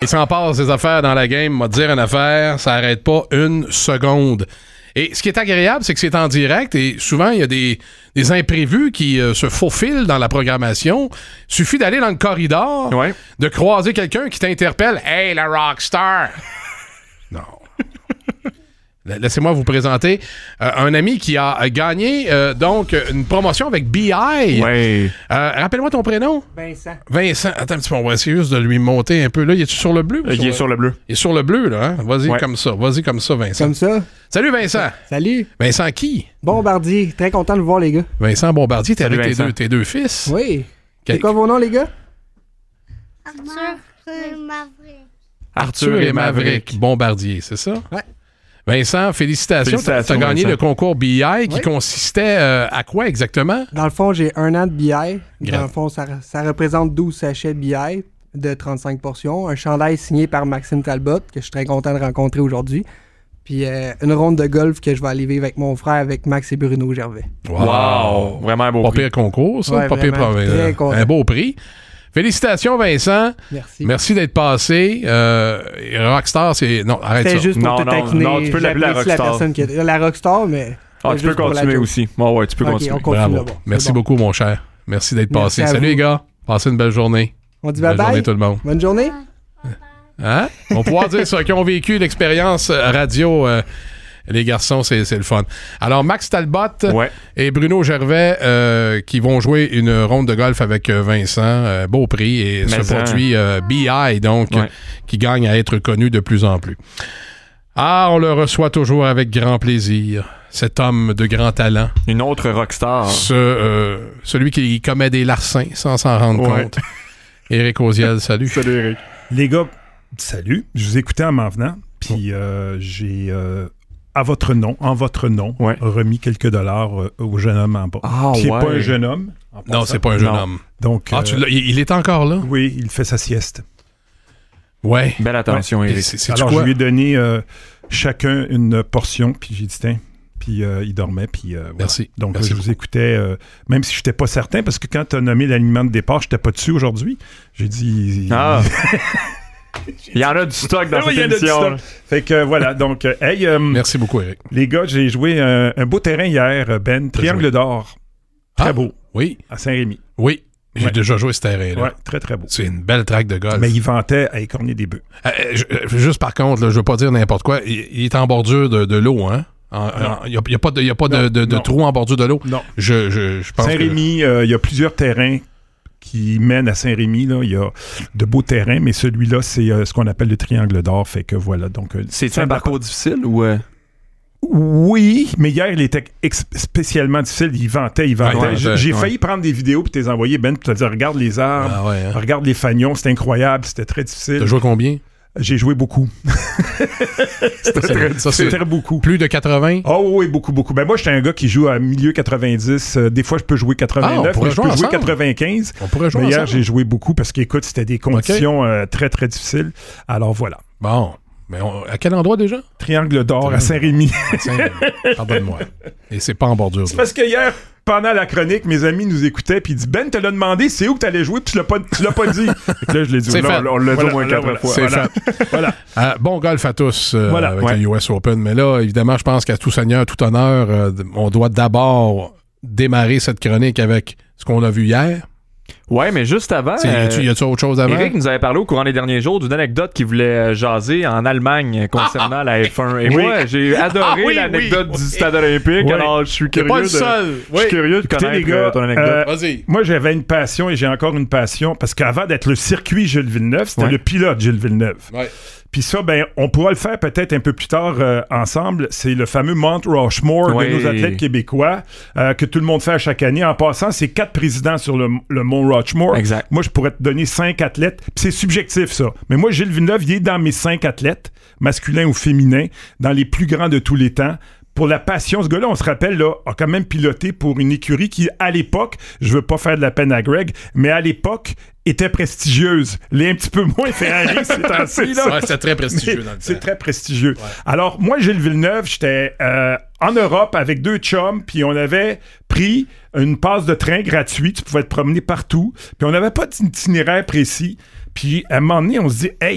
Il s'en passe des affaires dans la game. M'a dire une affaire, ça arrête pas une seconde. Et ce qui est agréable, c'est que c'est en direct et souvent, il y a des imprévus qui se faufilent dans la programmation. Suffit d'aller dans le corridor, de croiser quelqu'un qui t'interpelle. « Hey, la rockstar! » Non. Laissez-moi vous présenter un ami qui a gagné donc une promotion avec BI. Oui. Rappelle-moi ton prénom. Vincent. Attends un petit peu, on va essayer juste de lui monter un peu. Là, il est-tu sur le bleu? Il est sur le bleu. Il est sur le bleu, là. Hein? Vas-y comme ça. Vas-y comme ça, Vincent. Comme ça. Salut, Vincent. Salut. Vincent qui? Bombardier. Très content de vous voir, les gars. Vincent Bombardier, t'es Salut, avec tes deux fils. Oui. C'est quoi vos noms, les gars? Arthur et Maverick Bombardier, c'est ça? Ouais. Vincent, félicitations. Tu as gagné Vincent. le concours BI qui consistait à quoi exactement? Dans le fond, j'ai 1 an de BI. Dans le fond, ça représente 12 sachets de BI de 35 portions. Un chandail signé par Maxime Talbot, que je suis très content de rencontrer aujourd'hui. Puis une ronde de golf que je vais aller vivre avec mon frère, avec Max et Bruno Gervais. Wow! Vraiment un beau Pas prix. pire concours, ça. Ouais, Pas pire un beau prix. Félicitations, Vincent. Merci d'être passé. Rockstar, c'est... Non, arrête ça. C'était juste pour te taquiner. Non, tu peux l'appeler la Rockstar. La Rockstar, mais... Tu peux continuer aussi. Ouais, tu peux continuer. On continue. Bravo. Là, bon, Merci bon. beaucoup, mon cher. Merci d'être Merci passé. à Salut, vous. les gars. Passez une belle journée. On dit Belle bye-bye. journée, tout le monde. Bonne journée. Hein? On va pouvoir dire ceux qui ont vécu l'expérience radio... les garçons, c'est le fun. Alors, Max Talbot et Bruno Gervais qui vont jouer une ronde de golf avec Vincent. Beau prix. Et ce produit BI, donc, qui gagne à être connu de plus en plus. Ah, on le reçoit toujours avec grand plaisir. Cet homme de grand talent. Une autre rockstar. Celui qui commet des larcins sans s'en rendre compte. Éric Oziel, salut. Salut, Éric. Les gars, salut. Je vous écoutais en m'en venant. Puis j'ai... en votre nom, remis quelques dollars au jeune homme en bas. Qui n'est pas un jeune homme. Non, c'est pas un jeune homme. Donc, il est encore là? Oui, il fait sa sieste. Ouais. Belle attention, Éric. Alors, je lui ai donné chacun une portion, puis j'ai dit, tiens, puis il dormait, puis voilà. Merci. Donc, Merci je vous écoutais, même si je n'étais pas certain, parce que quand tu as nommé l'alignement de départ, je n'étais pas dessus aujourd'hui. J'ai dit... Il y en a du stock dans cette émission. Fait que voilà, donc, hey... merci beaucoup, Éric. Les gars, j'ai joué un beau terrain hier, Ben. Triangle d'or. Très beau. Oui. À Saint-Rémy. Oui. J'ai déjà joué ce terrain-là. Oui, très, très beau. C'est une belle traque de golf. Mais il vantait à écorner des bœufs. Juste par contre, là, je veux pas dire n'importe quoi, il est en bordure de l'eau, hein? Il n'y a pas de trou en bordure de l'eau. Non. Je pense Saint-Rémy, il y a plusieurs terrains qui mènent à Saint-Rémy. Là. Il y a de beaux terrains, mais celui-là, c'est ce qu'on appelle le triangle d'or. Fait que voilà. Donc, c'est un parcours difficile ou... Oui, mais hier, il était spécialement difficile. Il ventait. J'ai failli prendre des vidéos pour te les envoyer, Ben, pour te dire, regarde les arbres, regarde les fanions. C'était incroyable. C'était très difficile. T'as joué combien? J'ai joué beaucoup. C'était très beaucoup. Plus de 80? Oh oui, beaucoup. Ben moi, j'étais un gars qui joue à milieu 90. Des fois, je peux jouer 89, mais je peux jouer 95. On pourrait jouer mais hier, ensemble. j'ai joué beaucoup parce qu'écoute, c'était des conditions très, très difficiles. Alors voilà. Bon. Mais à quel endroit déjà? Triangle d'or à Saint-Rémy. Pardonne-moi. Et c'est pas en bordure. C'est parce que hier, pendant la chronique, mes amis nous écoutaient puis ils disent Ben, te l'as demandé, c'est où que t'allais jouer puis tu l'as pas dit. Et là, je l'ai dit. On l'a dit au moins 4 fois. C'est fait. Voilà. Bon golf à tous avec le US Open. Mais là, évidemment, je pense qu'à tout seigneur, tout honneur, on doit d'abord démarrer cette chronique avec ce qu'on a vu hier. Ouais, mais juste avant... Y a-tu autre chose avant? Éric nous avait parlé au courant des derniers jours d'une anecdote qu'il voulait jaser en Allemagne concernant la F1. Et moi, j'ai adoré l'anecdote du stade olympique. Alors, je suis curieux de connaître ton anecdote. Vas-y. Moi, j'avais une passion et j'ai encore une passion parce qu'avant d'être le circuit Gilles Villeneuve, c'était le pilote Gilles Villeneuve. Ouais. Puis ça, ben, on pourra le faire peut-être un peu plus tard ensemble. C'est le fameux Mount Rushmore de nos athlètes québécois que tout le monde fait à chaque année. En passant, c'est 4 présidents sur le Mount Rushmore. Exact. Moi, je pourrais te donner 5 athlètes. Puis c'est subjectif, ça. Mais moi, Gilles Villeneuve, il est dans mes 5 athlètes, masculins ou féminins, dans les plus grands de tous les temps. Pour la passion, ce gars-là, on se rappelle, là, a quand même piloté pour une écurie qui, à l'époque, je veux pas faire de la peine à Greg, mais à l'époque, était prestigieuse. Les un petit peu moins Ferrari, c'est ainsi, là. Ouais, c'est très prestigieux dans le temps. C'est très prestigieux. Ouais. Alors, moi, Gilles Villeneuve, j'étais en Europe avec 2 chums, puis on avait pris une passe de train gratuite. Tu pouvais te promener partout. Puis on n'avait pas d'itinéraire précis. Puis à un moment donné, on se dit, hey,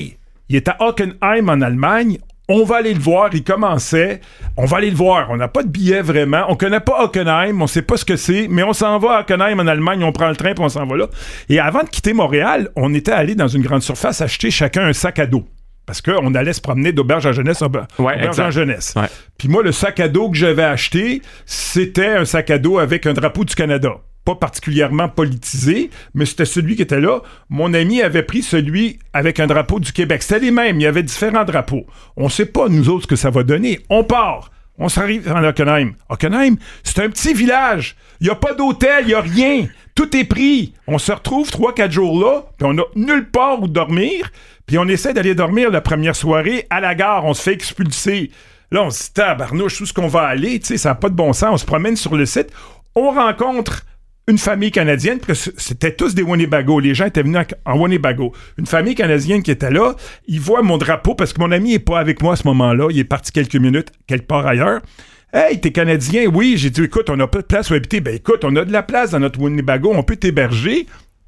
Il est à Hockenheim en Allemagne. On va aller le voir, il commençait. On va aller le voir. On n'a pas de billet vraiment. On connaît pas Hockenheim, on sait pas ce que c'est, mais on s'en va à Hockenheim en Allemagne, on prend le train puis on s'en va là. Et avant de quitter Montréal, on était allé dans une grande surface acheter chacun un sac à dos. Parce qu'on allait se promener d'auberge en jeunesse en jeunesse. Ouais. Puis moi, le sac à dos que j'avais acheté, c'était un sac à dos avec un drapeau du Canada. Pas particulièrement politisé, mais c'était celui qui était là. Mon ami avait pris celui avec un drapeau du Québec. C'était les mêmes, il y avait différents drapeaux. On sait pas, nous autres, ce que ça va donner. On part. On s'arrive en Hockenheim. Hockenheim, c'est un petit village. Il n'y a pas d'hôtel, il n'y a rien. Tout est pris. On se retrouve 3-4 jours là, puis on n'a nulle part où dormir. Puis on essaie d'aller dormir la première soirée à la gare. On se fait expulser. Là, on se dit, tabarnouche, où est-ce qu'on va aller? Tu sais, ça n'a pas de bon sens. On se promène sur le site. On rencontre une famille canadienne, parce que c'était tous des Winnebago. Les gens étaient venus en Winnebago. Une famille canadienne qui était là, ils voient mon drapeau, parce que mon ami n'est pas avec moi à ce moment-là. Il est parti quelques minutes, quelque part ailleurs. « Hey, t'es Canadien? » « Oui. » J'ai dit, « Écoute, on n'a pas de place où habiter. » « Ben écoute, on a de la place dans notre Winnebago. On peut t'héberger. »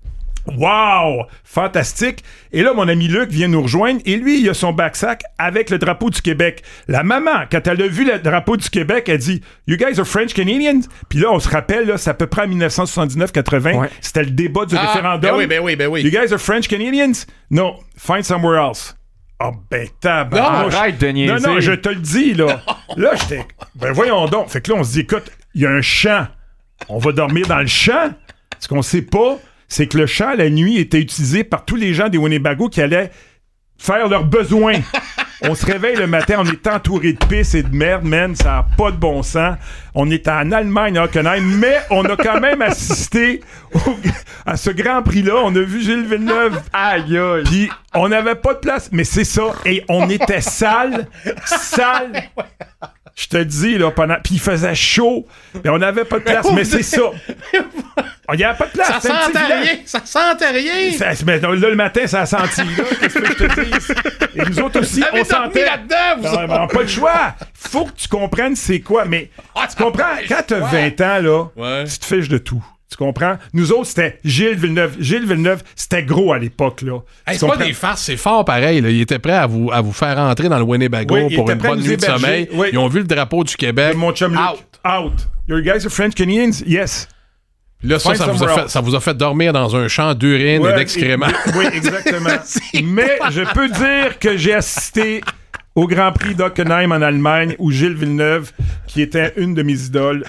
Wow! Fantastique! Et là, mon ami Luc vient nous rejoindre et lui, il a son backsack avec le drapeau du Québec. La maman, quand elle a vu le drapeau du Québec, elle dit « You guys are French Canadians? » Puis là, on se rappelle, là, c'est à peu près en 1979-80. Ouais. C'était le débat du référendum. Ben oui. You guys are French Canadians? No, find somewhere else. Ah ben tabarnak. Arrête de niaiser. Non, je te le dis, là. Là, j'étais... Ben voyons donc. Fait que là, on se dit, écoute, il y a un champ. On va dormir dans le champ. Ce qu'on sait pas, c'est que le champ, la nuit, était utilisé par tous les gens des Winnebago qui allaient faire leurs besoins. On se réveille le matin, on est entouré de pisse et de merde, man, ça n'a pas de bon sens. On est en Allemagne, à Hockenheim, mais on a quand même assisté à ce Grand Prix-là. On a vu Gilles Villeneuve. Aïe, aïe. Puis on n'avait pas de place, mais c'est ça. Et on était sale. Je te dis, là, pendant... Puis il faisait chaud, mais on n'avait pas de place, mais c'est ça. Il n'y avait pas de place. Ça sentait rien. Mais là, le matin, ça a senti, là. Qu'est-ce que je te dis? Et nous autres aussi, on sentait... là-dedans, on n'a pas le choix. Faut que tu comprennes c'est quoi. Mais tu comprends, quand tu as 20 ans, là, tu te fiches de tout. Tu comprends? Nous autres, c'était Gilles Villeneuve. Gilles Villeneuve, c'était gros à l'époque, là. Hey, c'est pas des farces, c'est fort pareil. Là. Ils étaient prêts à vous faire entrer dans le Winnebago pour une bonne nuit de sommeil. Oui. Ils ont vu le drapeau du Québec. Mon chum Luc, out. You guys are French Canadians? Yes. Là, ça vous a fait dormir dans un champ d'urine et d'excréments. Oui, exactement. Mais je peux dire que j'ai assisté au Grand Prix d'Hockenheim en Allemagne, où Gilles Villeneuve, qui était une de mes idoles,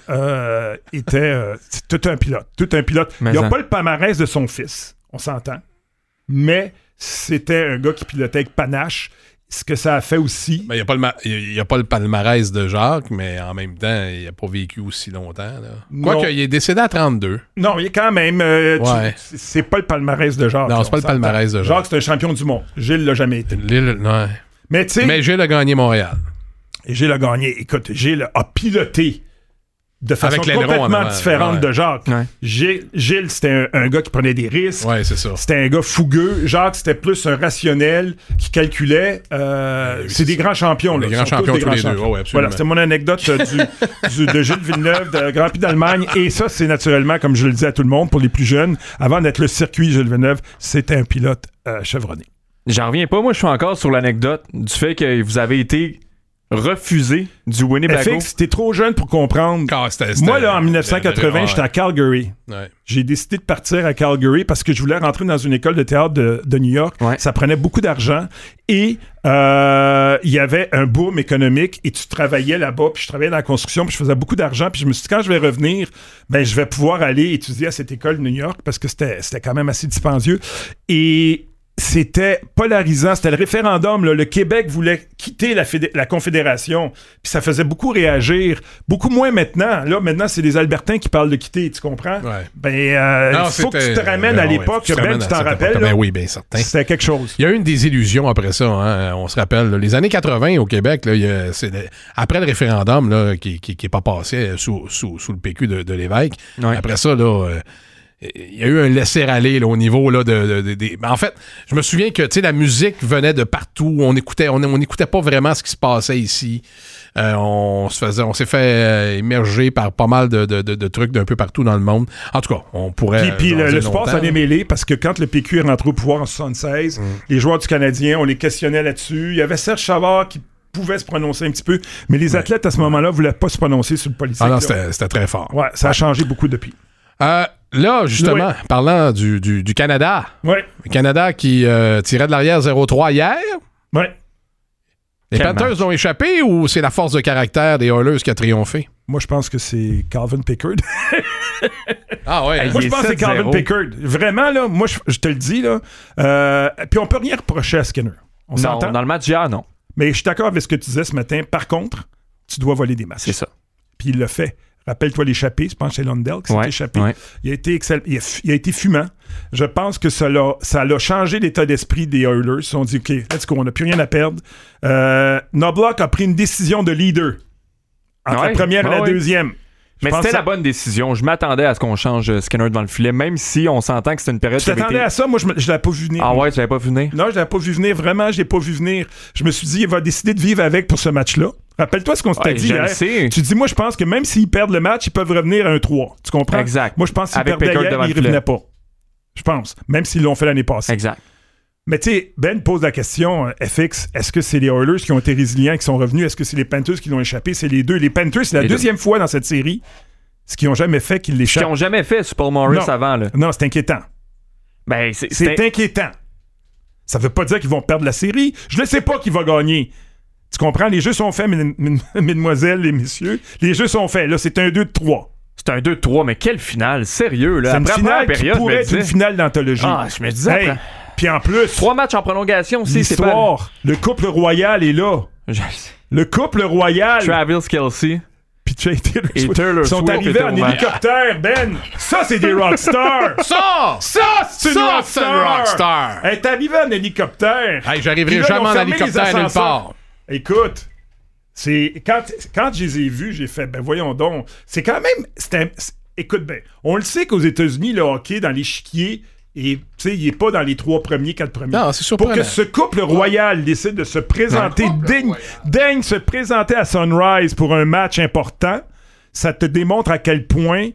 était tout un pilote. Il n'y a pas le palmarès de son fils, on s'entend. Mais c'était un gars qui pilotait avec panache. Ce que ça a fait aussi... Ben, il n'y a pas le palmarès de Jacques, mais en même temps, il n'a pas vécu aussi longtemps. Quoique, il est décédé à 32. Non, il est quand même... c'est pas le palmarès de Jacques. Non, c'est pas le palmarès de Jacques. Jacques, c'est un champion du monde. Gilles l'a jamais été. Non. Mais Gilles a gagné Montréal. Et Gilles a gagné. Écoute, Gilles a piloté de façon complètement différente de Jacques. Ouais. Gilles, c'était un gars qui prenait des risques. Ouais, c'est ça. C'était un gars fougueux. Jacques, c'était plus un rationnel qui calculait. C'est des grands champions. Des grands champions tous les deux. Oh, ouais, voilà, c'était mon anecdote de Gilles Villeneuve, de Grand Prix d'Allemagne. Et ça, c'est naturellement, comme je le dis à tout le monde, pour les plus jeunes, avant d'être le circuit Gilles Villeneuve, c'était un pilote chevronné. J'en reviens pas. Moi, je suis encore sur l'anecdote du fait que vous avez été refusé du Winnebago. FX, t'es trop jeune pour comprendre. Moi, là, en 1980, j'étais à Calgary. Ouais. J'ai décidé de partir à Calgary parce que je voulais rentrer dans une école de théâtre de New York. Ouais. Ça prenait beaucoup d'argent. Et il y avait un boom économique et tu travaillais là-bas. Puis je travaillais dans la construction. Puis je faisais beaucoup d'argent. Puis je me suis dit, quand je vais revenir, ben je vais pouvoir aller étudier à cette école de New York parce que c'était quand même assez dispendieux. Et c'était polarisant, c'était le référendum, là. Le Québec voulait quitter la Confédération, puis ça faisait beaucoup réagir, beaucoup moins maintenant. Là, maintenant, c'est les Albertains qui parlent de quitter, tu comprends? Ouais. Ben, il faut que tu te ramènes à l'époque, tu t'en rappelles. Ben oui, bien certain. C'était quelque chose. Il y a eu une désillusion après ça, hein, on se rappelle. Là, les années 80 au Québec, là, après le référendum là, qui n'est pas passé sous le PQ de l'évêque, après ça, là... il y a eu un laisser-aller là, au niveau là, en fait, je me souviens que la musique venait de partout. On n'écoutait pas vraiment ce qui se passait ici. On s'est fait immerger par pas mal de trucs d'un peu partout dans le monde. En tout cas, on pourrait... Puis le sport s'en est mêlé parce que quand le PQ est rentré au pouvoir en 76, les joueurs du Canadien, on les questionnait là-dessus. Il y avait Serge Savard qui pouvait se prononcer un petit peu, mais les athlètes à ce moment-là ne voulaient pas se prononcer sur le politique. Ah non, c'était très fort. Ouais, ça a changé beaucoup depuis. Là, justement, parlant du Canada. Ouais. Le Canada qui tirait de l'arrière 0-3 hier. Ouais. Les Panthers ont échappé ou c'est la force de caractère des Oilers qui a triomphé? Moi, je pense que c'est Calvin Pickard. Ah ouais. Moi, je pense que c'est Calvin Pickard. Vraiment, là, moi, je te le dis, là. Puis on peut rien reprocher à Skinner. On s'entend? Dans le match d'hier, non. Mais je suis d'accord avec ce que tu disais ce matin. Par contre, tu dois voler des matchs. C'est ça. Puis il l'a fait. Rappelle-toi l'échappé, je pense que c'est Lundell qui s'est échappé. Ouais. Il a été il a été fumant. Je pense que ça l'a changé l'état d'esprit des Oilers. Ils se sont dit, OK, let's go, on n'a plus rien à perdre. Knobloch a pris une décision de leader entre la première et la deuxième. Mais c'était la bonne décision. Je m'attendais à ce qu'on change Skinner devant le filet, même si on s'entend que c'était une période... Tu t'attendais à ça? Moi, je l'avais pas vu venir. Ah ouais, tu l'avais pas vu venir? Non, je l'avais pas vu venir. Vraiment, je l'ai pas vu venir. Je me suis dit, il va décider de vivre avec pour ce match-là. Rappelle-toi ce qu'on s'était dit hier. Tu dis, moi, je pense que même s'ils perdent le match, ils peuvent revenir à un 3. Tu comprends? Exact. Moi, je pense qu'ils perdaient hier, ils ne revenaient pas. Je pense. Même s'ils l'ont fait l'année passée. Exact. Mais tu sais, Ben pose la question, FX, est-ce que c'est les Oilers qui ont été résilients, qui sont revenus? Est-ce que c'est les Panthers qui l'ont échappé? C'est les deux. Les Panthers, c'est la deuxième fois dans cette série. Ce qu'ils n'ont jamais fait qu'ils l'échappent. Ce qu'ils n'ont jamais fait sur Paul Morris avant. Là. Non, c'est inquiétant. Ben, c'est inquiétant. Ça veut pas dire qu'ils vont perdre la série. Je ne sais pas qui va gagner. Tu comprends? Les jeux sont faits, mesdemoiselles et messieurs. Les jeux sont faits. Là, c'est un 2-3. C'est un 2-3, mais quelle finale? Sérieux, là. C'est une finale qui pourrait être une finale d'anthologie. Ah, je me disais... Hey, puis en plus... 3 matchs en prolongation aussi, c'est pas... Le couple royal est là. Le couple royal... Travis Kelce... Puis Taylor Swift sont arrivés en hélicoptère, Ben. Ça, c'est des rockstars. Ça, c'est une rockstar. Elle est arrivée en hélicoptère. Hey, j'arriverai jamais en hélicoptère nulle part. Écoute, c'est quand je les ai vus, j'ai fait, ben voyons donc. C'est quand même... Écoute, ben, on le sait qu'aux États-Unis, le hockey, dans l'échiquier... Et tu sais, il n'est pas dans les 3 premiers, 4 premiers. Non, c'est surprenant. Pour que ce couple royal décide de se présenter, daigne se présenter à Sunrise pour un match important, ça te démontre à quel point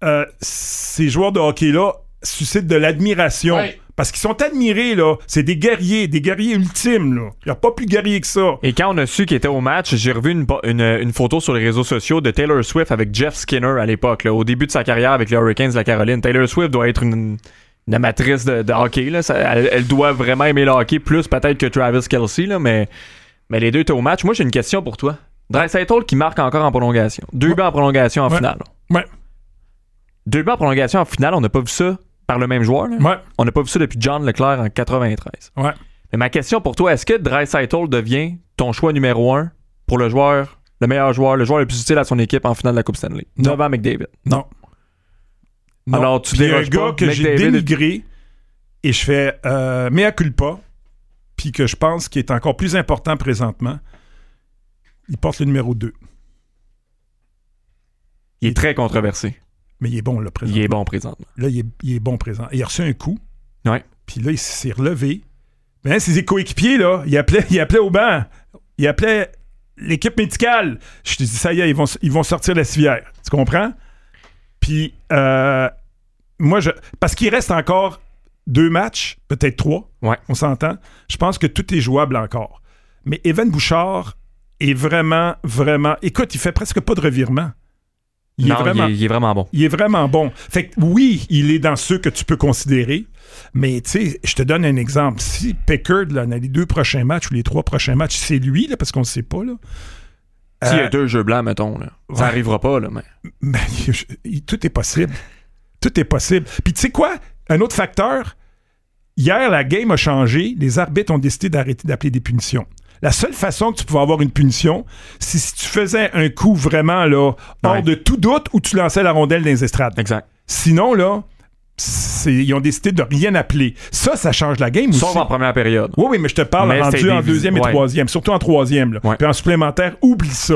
ces joueurs de hockey-là suscitent de l'admiration. Ouais. Parce qu'ils sont admirés, là. C'est des guerriers ultimes, là. Il n'y a pas plus guerrier que ça. Et quand on a su qu'il était au match, j'ai revu une photo sur les réseaux sociaux de Taylor Swift avec Jeff Skinner à l'époque, là, au début de sa carrière avec les Hurricanes de la Caroline. Taylor Swift doit être une amatrice de hockey, là. Elle doit vraiment aimer le hockey, plus peut-être que Travis Kelce, là, mais les deux étaient au match. Moi, j'ai une question pour toi. Draisaitl qui marque encore en prolongation. 2 buts en prolongation en finale. Ouais. 2 buts en prolongation en finale, on n'a pas vu ça par le même joueur. Là. Ouais. On n'a pas vu ça depuis John Leclerc en 93. Ouais. Mais ma question pour toi, est-ce que Draisaitl devient ton choix numéro 1 pour le meilleur joueur, le joueur le plus utile à son équipe en finale de la Coupe Stanley? Devant McDavid. Non. Alors, tu déroges pas. Un gars que j'ai dénigré et je fais mea culpa, puis que je pense qu'il est encore plus important présentement, il porte le numéro 2. Il est très controversé. Mais il est bon, là, présentement. Il est bon présentement. Là, il est bon présent. Il a reçu un coup. Ouais. Puis là, il s'est relevé. Ben, ses coéquipiers, là, il appelait au banc. Il appelait l'équipe médicale. Je te dis, ça y est, ils vont sortir la civière. Tu comprends? Puis, moi, parce qu'il reste encore 2 matchs, peut-être 3. Ouais. On s'entend. Je pense que tout est jouable encore. Mais Evan Bouchard est vraiment, vraiment... Écoute, il fait presque pas de revirement. Il est vraiment bon. Il est vraiment bon. Fait que oui, il est dans ceux que tu peux considérer, mais tu sais, je te donne un exemple. Si Pickard, là, dans les 2 prochains matchs ou les 3 prochains matchs, c'est lui, là, parce qu'on ne sait pas, là. S'il y a 2 jeux blancs, mettons, là, ça n'arrivera pas, là, mais... tout est possible. Tout est possible. Puis tu sais quoi? Un autre facteur, hier, la game a changé. Les arbitres ont décidé d'arrêter d'appeler des punitions. La seule façon que tu pouvais avoir une punition, c'est si tu faisais un coup vraiment là, hors de tout doute ou tu lançais la rondelle dans les estrades. Exact. Sinon, là, ils ont décidé de rien appeler. Ça change la game aussi. Sauf en première période. Oui, mais je te parle rendu en 2e et 3e, surtout en 3e. Puis en supplémentaire, oublie ça.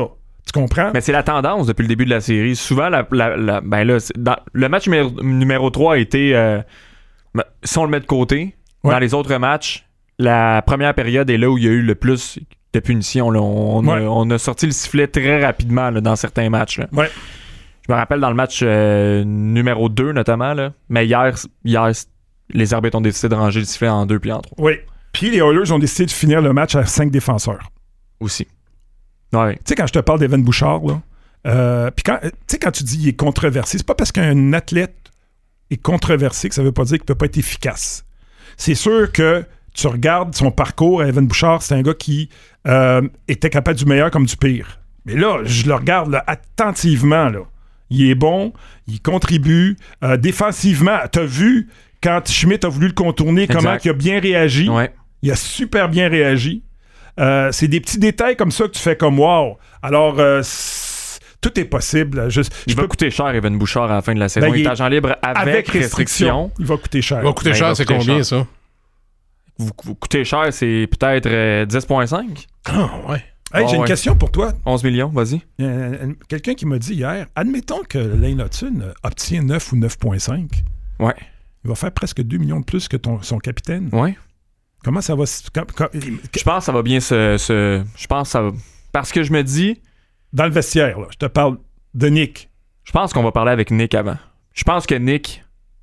Tu comprends? Mais c'est la tendance depuis le début de la série. Souvent, dans le match numéro 3 a été... si on le met de côté, dans les autres matchs, la première période est là où il y a eu le plus de punitions. Là. On a sorti le sifflet très rapidement là, dans certains matchs. Là. Ouais. Je me rappelle dans le match numéro 2 notamment, là, mais hier, les arbitres ont décidé de ranger le sifflet en 2 puis en 3. Oui. Puis les Oilers ont décidé de finir le match à 5 défenseurs. Aussi. Ouais. Tu sais, quand je te parle d'Evan Bouchard, là, puis quand tu dis qu'il est controversé, c'est pas parce qu'un athlète est controversé que ça veut pas dire qu'il peut pas être efficace. C'est sûr que tu regardes son parcours à Evan Bouchard, c'est un gars qui était capable du meilleur comme du pire. Mais là, je le regarde là, attentivement, là. Il est bon, il contribue. Défensivement, t'as vu quand Schmidt a voulu le contourner, comment il a bien réagi. Ouais. Il a super bien réagi. C'est des petits détails comme ça que tu fais comme wow. Alors, tout est possible. Il va coûter cher, Evan Bouchard, à la fin de la saison. Il est agent libre avec restriction. Il va coûter cher. Il va coûter cher, c'est combien cher. Ça? Vous coûtez cher, c'est peut-être 10,5. Ah, ouais. Hey, j'ai une question pour toi. 11 millions, vas-y. Quelqu'un qui m'a dit hier, admettons que Lane Hutton obtient 9 ou 9,5. Ouais. Il va faire presque 2 millions de plus que son capitaine. Ouais. Comment ça va... Je pense que ça va bien je pense que ça va... Parce que je me dis... Dans le vestiaire, là, je te parle de Nick. Je pense qu'on va parler avec Nick avant. Je pense que Nick...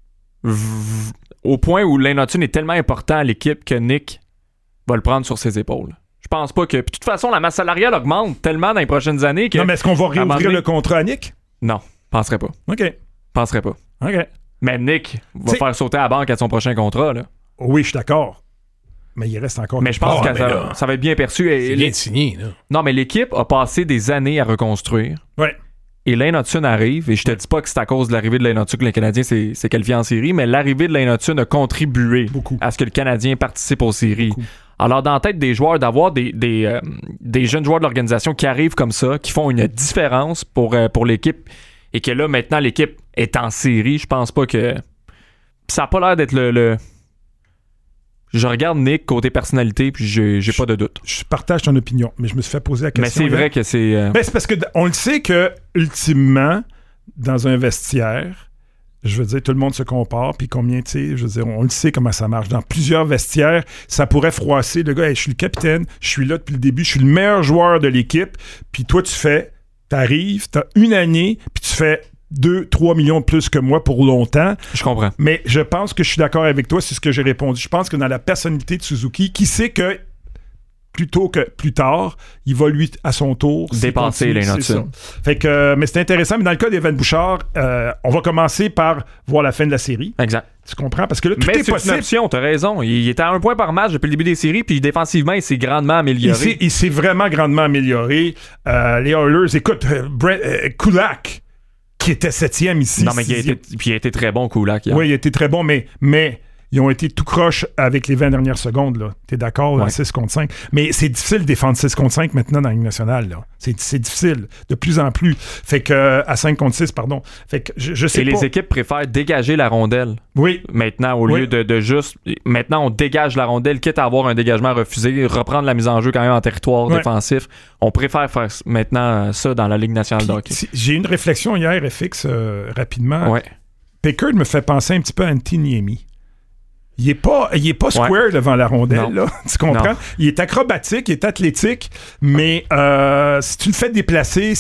Au point où Lane Hutton est tellement important à l'équipe que Nick va le prendre sur ses épaules. Je pense pas que... Puis de toute façon, la masse salariale augmente tellement dans les prochaines années que... Non, mais est-ce qu'on va réouvrir le contrat à Nick? Non, penserais pas. OK. Penserais pas. OK. Mais Nick va faire sauter à la banque à son prochain contrat, là. Oui, je suis d'accord. Mais il reste encore... Mais je pense que ça va être bien perçu. C'est bien signé, là. Non, mais l'équipe a passé des années à reconstruire. Ouais. Et Lane Hutton arrive, et je te dis pas que c'est à cause de l'arrivée de Lane Hutton que le Canadien s'est qualifié en série, mais l'arrivée de Lane Hutton a contribué à ce que le Canadien participe aux séries. Beaucoup. Alors, dans la tête des joueurs, d'avoir des jeunes joueurs de l'organisation qui arrivent comme ça, qui font une différence pour l'équipe, et que là, maintenant, l'équipe est en série, je pense pas que... Ça a pas l'air d'être le... Je regarde Nick côté personnalité, puis j'ai pas de doute. Je partage ton opinion, mais je me suis fait poser la question. Mais c'est vrai que c'est... Ben, c'est parce qu'on le sait que, ultimement, dans un vestiaire, je veux dire, tout le monde se compare, puis combien, tu sais, je veux dire, on le sait comment ça marche. Dans plusieurs vestiaires, ça pourrait froisser le gars, hey, je suis le capitaine, je suis là depuis le début, je suis le meilleur joueur de l'équipe, puis toi, t'arrives, t'as une année, puis tu fais 2-3 millions de plus que moi pour longtemps. Je comprends. Mais je pense que je suis d'accord avec toi, c'est ce que j'ai répondu. Je pense que dans la personnalité de Suzuki, qui sait que plutôt que plus tard, il va lui, à son tour, dépasser les notes. Fait que, mais c'est intéressant. Mais dans le cas d'Evan Bouchard, on va commencer par voir la fin de la série. Exact. Tu comprends? Parce que là, tout est possible. C'est une option, t'as raison. Il était à 1 point par match depuis le début des séries, puis défensivement, il s'est grandement amélioré. Il s'est vraiment grandement amélioré. Les Oilers, écoute, Kulak, qui était 7e ici. Non, mais il a été très bon, Kulak. Oui, il a été très bon, mais ils ont été tout croche avec les 20 dernières secondes. Là. T'es d'accord? Ouais. 6 contre 5. Mais c'est difficile de défendre 6 contre 5 maintenant dans la Ligue nationale. Là. C'est difficile, de plus en plus. Fait que, à 5 contre 6, pardon. Fait que je sais pas. Et les équipes préfèrent dégager la rondelle. Oui. Maintenant, au lieu de juste... Maintenant, on dégage la rondelle, quitte à avoir un dégagement refusé, reprendre la mise en jeu quand même en territoire défensif. On préfère faire maintenant ça dans la Ligue nationale de hockey. J'ai eu une réflexion hier, FX, rapidement. Ouais. Pickard me fait penser un petit peu à Antti Niemi. Il est pas square devant la rondelle, là. Tu comprends? Non. Il est acrobatique, il est athlétique, mais si tu le fais déplacer,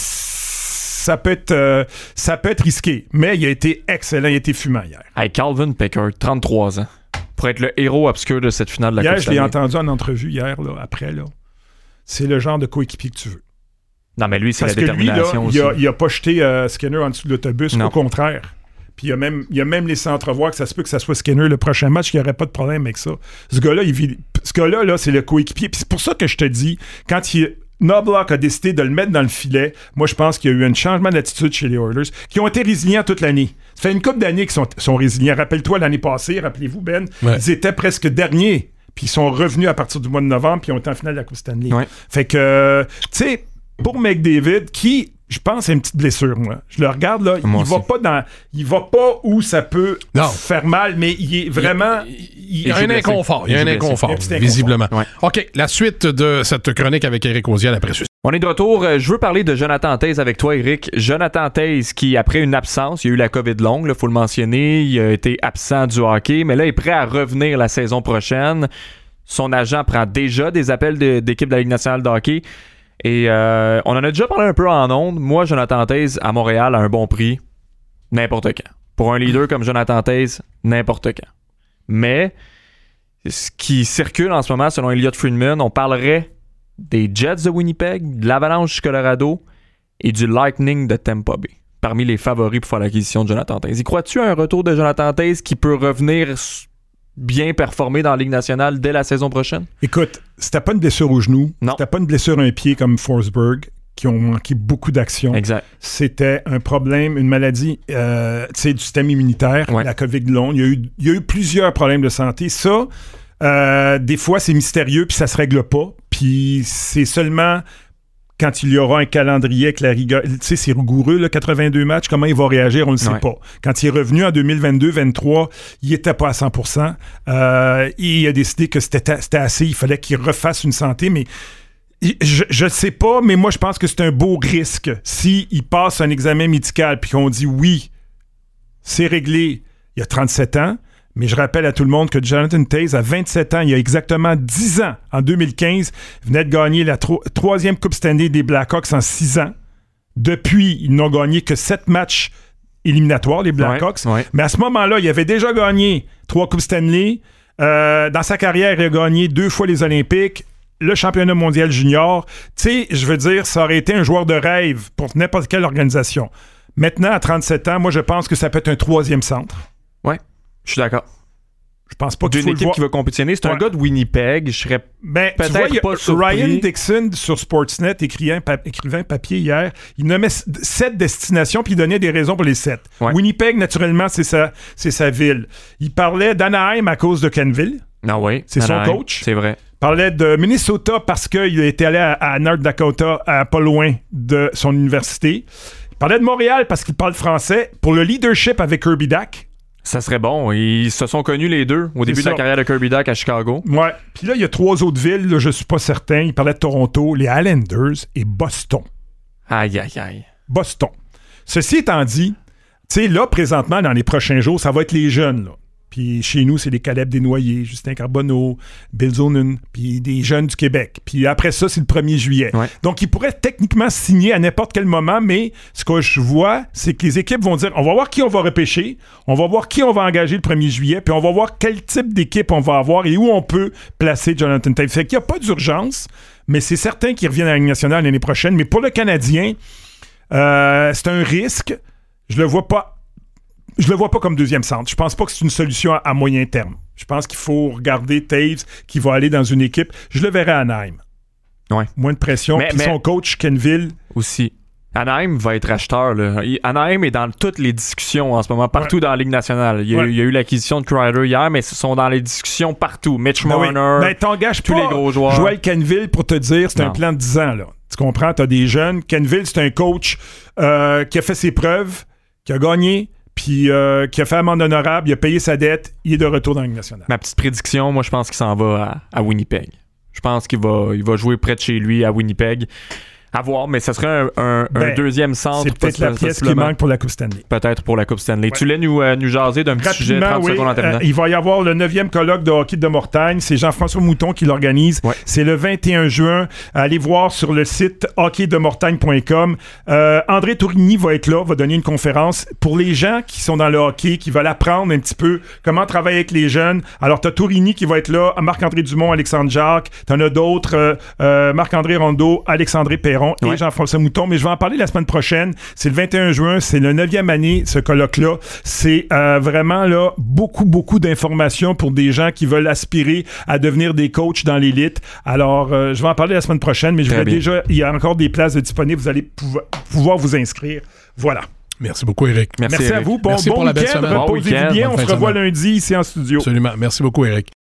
ça peut être risqué. Mais il a été excellent, il a été fumant hier. Hey, Calvin Pickard, 33 ans, pour être le héros obscur de cette finale de la Coupe Stanley. Hier, je l'ai entendu en entrevue hier, là, après, là. C'est le genre de coéquipier que tu veux. Non, mais lui, c'est parce la détermination lui, là, aussi. Il a pas jeté Skinner en dessous de l'autobus, au contraire. Puis il a même laissé entrevoir que ça se peut que ça soit Skinner le prochain match, qu'il n'y aurait pas de problème avec ça. Ce gars-là, là, c'est le coéquipier. Puis c'est pour ça que je te dis, quand Knobloch a décidé de le mettre dans le filet, moi, je pense qu'il y a eu un changement d'attitude chez les Oilers, qui ont été résilients toute l'année. Ça fait une couple d'années qu'ils sont résilients. Rappelle-toi, l'année passée, rappelez-vous, Ben, ils étaient presque derniers. Puis ils sont revenus à partir du mois de novembre, puis ils ont été en finale de la Coupe Stanley. Ouais. Fait que, tu sais, pour McDavid, qui... Je pense à une petite blessure, moi. Je le regarde, là. Il va pas où ça peut faire mal, mais il est vraiment... Il y a un inconfort. Il y a un inconfort, visiblement. Ouais. OK, la suite de cette chronique avec Éric Auziel après ceci. On est de retour. Je veux parler de Jonathan Toews avec toi, Eric. Jonathan Toews qui, après une absence, il y a eu la COVID longue, il faut le mentionner, il a été absent du hockey, mais là, il est prêt à revenir la saison prochaine. Son agent prend déjà des appels d'équipe de la Ligue nationale de hockey. Et on en a déjà parlé un peu en ondes. Moi, Jonathan Toews, à Montréal, à un bon prix, n'importe quand. Pour un leader comme Jonathan Toews, n'importe quand. Mais, ce qui circule en ce moment, selon Elliot Friedman, on parlerait des Jets de Winnipeg, de l'Avalanche du Colorado et du Lightning de Tampa Bay, parmi les favoris pour faire l'acquisition de Jonathan Toews. Y crois-tu à un retour de Jonathan Toews qui peut revenir bien performer dans la Ligue nationale dès la saison prochaine? Écoute, c'était pas une blessure au genou, non. C'était pas une blessure à un pied comme Forsberg, qui ont manqué beaucoup d'action. Exact. C'était un problème, une maladie du système immunitaire, la COVID longue. Il y a eu plusieurs problèmes de santé. Ça, des fois, c'est mystérieux, puis ça se règle pas. Puis c'est seulement quand il y aura un calendrier avec la rigueur. Tu sais, c'est rigoureux, là, 82 matchs, comment il va réagir, on ne le sait pas. Quand il est revenu en 2022-23, il n'était pas à 100%. Il a décidé que c'était assez, il fallait qu'il refasse une santé, mais je ne sais pas, mais moi, je pense que c'est un beau risque. S'il passe un examen médical puis qu'on dit oui, c'est réglé, il a 37 ans. Mais je rappelle à tout le monde que Jonathan Toews, à 27 ans, il y a exactement 10 ans, en 2015, venait de gagner la troisième Coupe Stanley des Blackhawks en 6 ans. Depuis, ils n'ont gagné que 7 matchs éliminatoires, les Blackhawks. Ouais. Mais à ce moment-là, il avait déjà gagné 3 Coupes Stanley. Dans sa carrière, il a gagné 2 fois les Olympiques, le championnat mondial junior. Tu sais, je veux dire, ça aurait été un joueur de rêve pour n'importe quelle organisation. Maintenant, à 37 ans, moi, je pense que ça peut être un 3e centre. Ouais. Je suis d'accord. Je pense pas qu'il faut une équipe qui va compétitionner. C'est un gars de Winnipeg. Je serais peut-être pas surpris. Ryan Dixon sur Sportsnet écrivait un papier hier. Il nommait 7 destinations puis il donnait des raisons pour les 7. Ouais. Winnipeg, naturellement, c'est sa ville. Il parlait d'Anaheim à cause de Kenville. Ah oui. C'est Anaheim, son coach. C'est vrai. Il parlait de Minnesota parce qu'il était allé à North Dakota, pas loin de son université. Il parlait de Montréal parce qu'il parle français. Pour le leadership avec Kirby Dach. Ça serait bon. Ils se sont connus les deux au début de la carrière de Kirby Dach à Chicago. Ouais. Puis là, il y a 3 autres villes, là, je suis pas certain. Il parlait de Toronto, les Islanders et Boston. Aïe, aïe, aïe. Boston. Ceci étant dit, tu sais, là, présentement, dans les prochains jours, ça va être les jeunes, là. Puis chez nous, c'est les Caleb Desnoyers, Justin Carbonneau, Bill Zonen, puis des jeunes du Québec. Puis après ça, c'est le 1er juillet. Ouais. Donc, ils pourraient techniquement signer à n'importe quel moment, mais ce que je vois, c'est que les équipes vont dire, on va voir qui on va repêcher, on va voir qui on va engager le 1er juillet, puis on va voir quel type d'équipe on va avoir et où on peut placer Jonathan Toews. Fait qu'il n'y a pas d'urgence, mais c'est certain qu'il revienne à la Ligue nationale l'année prochaine. Mais pour le Canadien, c'est un risque. Je le vois pas comme 2e centre. Je pense pas que c'est une solution à moyen terme. Je pense qu'il faut regarder Toews qui va aller dans une équipe. Je le verrai à Anaheim. Ouais. Moins de pression. Puis son coach, Kenville. Aussi. Anaheim va être acheteur. Là. Anaheim est dans toutes les discussions en ce moment, partout dans la Ligue nationale. Il y a eu l'acquisition de Kreider hier, mais ce sont dans les discussions partout. Mitch Marner, t'engages tous pas les gros joueurs. Joel Kenville pour te dire c'est un plan de 10 ans. Là. Tu comprends? T'as des jeunes. Kenville, c'est un coach qui a fait ses preuves, qui a gagné, puis qui a fait amende honorable, il a payé sa dette, il est de retour dans la Ligue nationale. Ma petite prédiction, moi, je pense qu'il s'en va à Winnipeg. Je pense qu'il va jouer près de chez lui à Winnipeg. À voir, mais ce serait un 2e centre. C'est peut-être la pièce qui manque pour la Coupe Stanley. Peut-être pour la Coupe Stanley. Ouais. Tu voulais nous jaser d'un petit sujet 30 secondes en terminant. Il va y avoir le 9e colloque de hockey de Mortagne. C'est Jean-François Mouton qui l'organise. Ouais. C'est le 21 juin. Allez voir sur le site hockeydemortagne.com. André Tourigny va être là, va donner une conférence pour les gens qui sont dans le hockey, qui veulent apprendre un petit peu comment travailler avec les jeunes. Alors, tu as Tourigny qui va être là, Marc-André Dumont, Alexandre Jacques. Tu en as d'autres, Marc-André Rondeau, Alexandre Perron et Jean-François Mouton, mais je vais en parler la semaine prochaine. C'est le 21 juin, c'est le 9e année, ce colloque-là. C'est vraiment là beaucoup d'informations pour des gens qui veulent aspirer à devenir des coachs dans l'élite. Alors, je vais en parler la semaine prochaine, mais il y a encore des places disponibles. Vous allez pouvoir vous inscrire. Voilà. Merci beaucoup, Eric. Merci à vous. Bon week-end. Reposez-vous bien. On se revoit lundi ici en studio. Absolument. Merci beaucoup, Eric.